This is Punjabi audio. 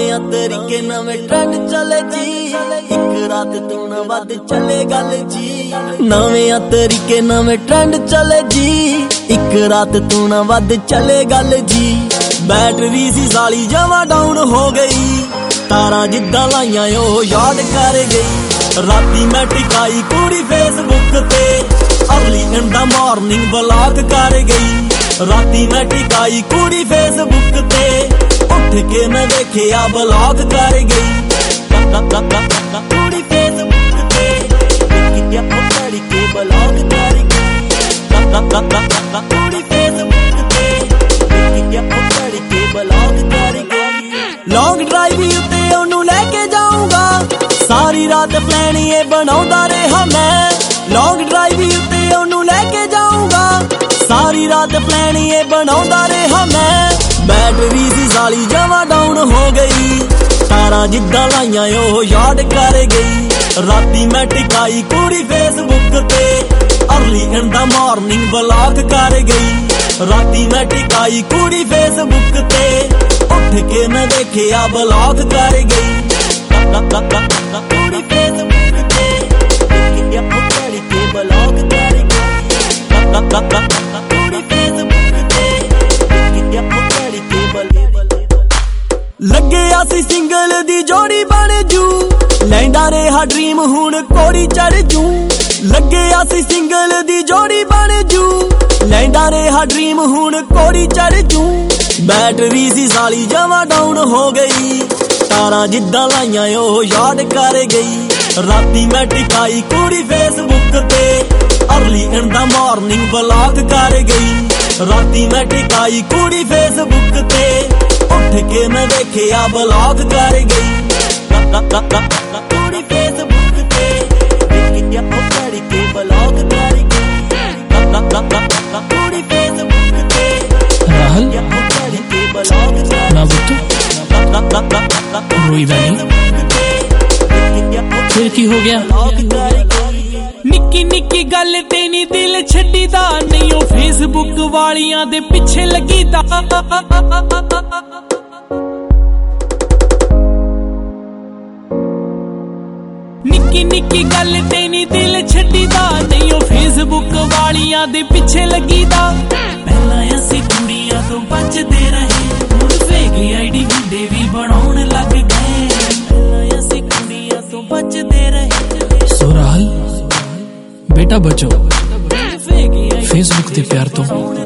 ਨਵੇਂ ਤਰੀਕੇ ਨਵੇਂ ਟ੍ਰੈਂਡ ਚੱਲੇ ਜੀ ਇੱਕ ਰਾਤ ਤੋਂ ਨਾ ਵੱਧ ਚੱਲੇ ਗੱਲ ਜੀ ਨਵੇਂ ਤਰੀਕੇ ਨਵੇਂ ਟ੍ਰੈਂਡ ਚੱਲੇ ਜੀ ਇੱਕ ਰਾਤ ਤੋਂ ਨਾ ਵੱਧ ਚੱਲੇ ਗੱਲ ਜੀ ਬੈਟਰੀ ਸੀ ਸਾਲੀ ਜਮਾਂ ਡਾਊਨ ਹੋ ਗਈ ਤਾਰਾਂ ਜਿੱਦਾਂ ਲਾਈਆਂ ਉਹ ਯਾਦ ਕਰ ਗਈ ਰਾਤੀ ਮੈਂ ਟਿਕਾਈ ਕੁੜੀ ਫੇਸਬੁੱਕ ਤੇ early in the morning blog ਕਰ ਗਈ ਰਾਤੀ ਮੈਂ ਟਿਕਾਈ ਕੁੜੀ ਫੇਸਬੁੱਕ ਤੇ ਉੱਠ ਕੇ ਮੈਂ ਦੇਖਿਆ ਬਲੌਗ ਕਰ ਗਈ ਕੁੜੀ ਫੇਸਬੁੱਕ ਤੇ ਕਿੱਥੇ ਉੱਠ ਕੇ ਬਲੌਗ ਕਰ ਗਈ ਕੁੜੀ ਫੇਸਬੁੱਕ ਤੇ ਕਿੱਥੇ ਉੱਠ ਕੇ ਬਲੌਗ ਕਰ ਗਈ ਲੌਂਗ ਡਰਾਈਵ ਉੱਤੇ ਉਹਨੂੰ ਲੈ ਕੇ ਜਾਊਂਗਾ ਸਾਰੀ ਰਾਤ ਪਲਾਨ ਇਹ ਬਣਾਉਂਦਾ ਰਿਹਾ ਮੈਂ ਲੌਂਗ ਡਰਾਈਵ ਉੱਤੇ ਉਹਨੂੰ ਲੈ ਕੇ ਜਾਊਂਗਾ ਸਾਰੀ ਰਾਤ ਪਲਾਨ ਇਹ ਬਣਾਉਂਦਾ ਰਿਹਾ ਮੈਂ ਬੈਟਰੀ ਸੀ ਸਾਲੀ ਜਮਾਂ ਡਾਊਨ ਹੋ ਗਈ ਤਾਰਾਂ ਜਿੱਦਾਂ ਲਾਈਆਂ ਉਹ ਯਾਦ ਕਰ ਗਈ ਰਾਤੀ ਮੈਂ ਟਿਕਾਈ ਕੁੜੀ ਫੇਸਬੁੱਕ ਤੇ early in the morning blog ਕਰ ਗਈ ਰਾਤੀ ਮੈਂ ਟਿਕਾਈ ਕੁੜੀ ਫੇਸਬੁੱਕ ਤੇ ਉੱਠ ਕੇ ਮੈਂ ਦੇਖਿਆ ਬਲੌਗ ਕਰ ਗਈ ਕੁੜੀ ਫੇਸਬੁੱਕ ਤੇ ਕਿੱਥੇ ਉੱਠ ਕੇ ਬਲੌਗ ਕਰ ਗਈ ਕੁੜੀ ਫੇਸਬੁੱਕ ਤੇ ਕਿੱਥੇ ਉੱਠ ਕੇ ਬਲੌਗ ਲੱਗਿਆ ਸੀ ਸਿੰਗਲ ਦੀ ਜੋੜੀ ਬਣ ਜੂ ਲੈਂਦਾ ਰਿਹਾ ਡ੍ਰੀਮ ਹੁਣ ਕੋੜੀ ਚੜ ਜੂ ਲੱਗਿਆ ਸੀ ਸਿੰਗਲ ਦੀ ਜੋੜੀ ਬਣ ਜੂ ਲੈਂਦਾ ਰਿਹਾ ਡ੍ਰੀਮ ਹੁਣ ਕੋੜੀ ਚੜ ਜੂ ਬੈਟਰੀ ਸੀ ਸਾਲੀ ਜਮਾਂ ਡਾਊਨ ਹੋ ਗਈ ਤਾਰਾਂ ਜਿੱਦਾਂ ਲਾਈਆਂ ਉਹ ਯਾਦ ਕਰ ਗਈ ਰਾਤੀ ਮੈਂ ਟਿਕਾਈ ਕੁੜੀ ਫੇਸਬੁੱਕ ਤੇ early in the morning blog ਕਰ ਗਈ ਰਾਤੀ ਮੈਂ ਟਿਕਾਈ ਕੁੜੀ ਫੇਸਬੁੱਕ ਤੇ ਉੱਠ ਕੇ ਮੈਂ ਦੇਖਿਆ ਬਲੌਗ ਕਰ ਗਈ ਕੁੜੀ ਫੇਸਬੁੱਕ ਤੇ ਕਿੱਥੇ ਉੱਠ ਕੇ ਬਲੌਗ ਕਰ ਗਈ ਕੁੜੀ ਫੇਸਬੁੱਕ ਤੇ ਰਾਹੁਲ ਨਾ ਬੁੱਤੂ ਰੋਈ ਦਾ ਨਹੀਂ ਫਿਰ ਕੀ ਹੋ ਗਿਆ ਨਿੱਕੀ ਨਿੱਕੀ ਗੱਲ ਤੇ ਨੀ ਦਿਲ ਛੱਡੀਦਾ ਨਹੀਂ ਉਹ ਫੇਸਬੁੱਕ ਵਾਲੀਆਂ ਦੇ ਪਿੱਛੇ ਲੱਗੀਦਾ ਨਿੱਕੀ ਨਿੱਕੀ ਗੱਲ ਤੇ ਨੀ ਦਿਲ ਛੱਡੀਦਾ ਨਹੀਂ ਉਹ ਫੇਸਬੁੱਕ ਵਾਲੀਆਂ ਦੇ ਪਿੱਛੇ ਲੱਗੀਦਾ ਪਹਿਲਾਂ ਅਸੀਂ ਕੁੜੀਆਂ ਤੋਂ ਬਚਦੇ ਰਹੇ ਹੁਣ ਫੇਕ ਆਈਡੀ ਮੁੰਡੇ ਵੀ ਬਣਾਉਣ ਲੱਗ ਗਏ ਪਹਿਲਾਂ ਅਸੀਂ ਕੁੜੀਆਂ ਤੋਂ ਬਚਦੇ ਰਹੇ ਸੋ ਰਾਹੁਲ बेटा बचो फेसबुक के प्यार तो